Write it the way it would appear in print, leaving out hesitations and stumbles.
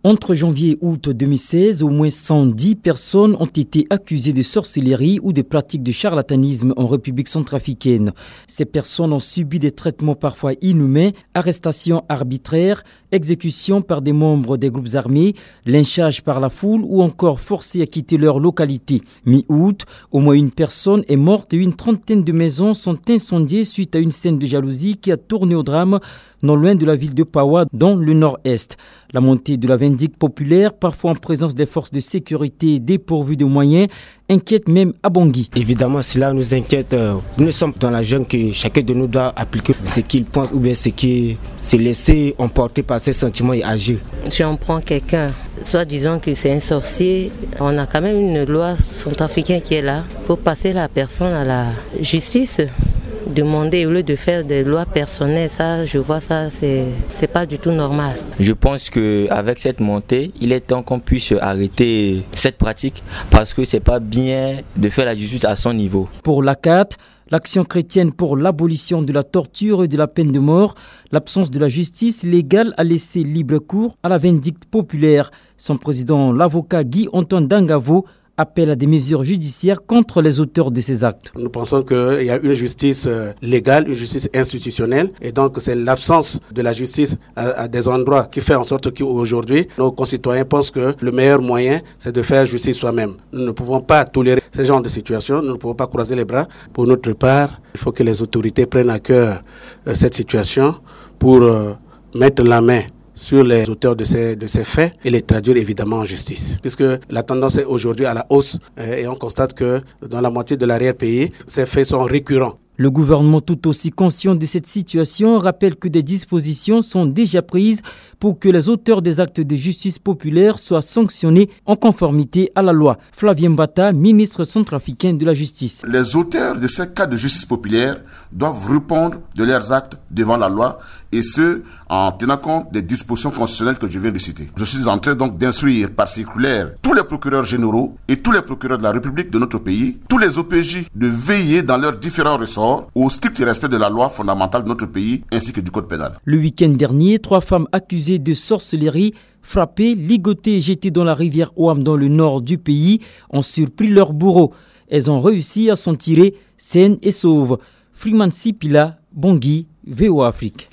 Entre janvier et août 2016, au moins 110 personnes ont été accusées de sorcellerie ou de pratiques de charlatanisme en République centrafricaine. Ces personnes ont subi des traitements parfois inhumains, arrestations arbitraires, exécutions par des membres des groupes armés, lynchage par la foule ou encore forcés à quitter leur localité. Mi-août, au moins une personne est morte et une trentaine de maisons sont incendiées suite à une scène de jalousie qui a tourné au drame non loin de la ville de Pawa, dans le nord-est. La montée de la vindicte populaire, parfois en présence des forces de sécurité dépourvues de moyens, inquiète même à Bangui. Évidemment, cela nous inquiète. Nous sommes dans la jungle que chacun de nous doit appliquer ce qu'il pense ou bien ce qui se laisser emporter par ses sentiments et agir. Si on prend quelqu'un, soit disons que c'est un sorcier, on a quand même une loi centrafricaine qui est là. Il faut passer la personne à la justice. Demander au lieu de faire des lois personnelles, ça, je vois ça, c'est pas du tout normal. Je pense qu'avec cette montée, il est temps qu'on puisse arrêter cette pratique parce que c'est pas bien de faire la justice à son niveau. Pour l'ACAT, l'Action chrétienne pour l'abolition de la torture et de la peine de mort, l'absence de la justice légale a laissé libre cours à la vindicte populaire. Son président, l'avocat Guy-Antoine Dangavo, appelle à des mesures judiciaires contre les auteurs de ces actes. Nous pensons qu'il y a une justice légale, une justice institutionnelle, et donc c'est l'absence de la justice à des endroits qui fait en sorte qu'aujourd'hui, nos concitoyens pensent que le meilleur moyen, c'est de faire justice soi-même. Nous ne pouvons pas tolérer ce genre de situation, nous ne pouvons pas croiser les bras. Pour notre part, il faut que les autorités prennent à cœur cette situation pour mettre la main sur les auteurs de ces faits et les traduire évidemment en justice. Puisque la tendance est aujourd'hui à la hausse et on constate que dans la moitié de l'arrière-pays, ces faits sont récurrents. Le gouvernement, tout aussi conscient de cette situation, rappelle que des dispositions sont déjà prises pour que les auteurs des actes de justice populaire soient sanctionnés en conformité à la loi. Flavien Mbata, ministre centrafricain de la Justice. Les auteurs de ces cas de justice populaire doivent répondre de leurs actes devant la loi et ce, en tenant compte des dispositions constitutionnelles que je viens de citer. Je suis en train donc d'instruire par circulaire tous les procureurs généraux et tous les procureurs de la République de notre pays, tous les OPJ, de veiller dans leurs différents ressorts au strict respect de la loi fondamentale de notre pays ainsi que du code pénal. Le week-end dernier, 3 femmes accusées de sorcellerie, frappées, ligotées et jetées dans la rivière Ouam dans le nord du pays ont surpris leur bourreau. Elles ont réussi à s'en tirer saines et sauves. Freeman Sipila, Bangui, VOA Afrique.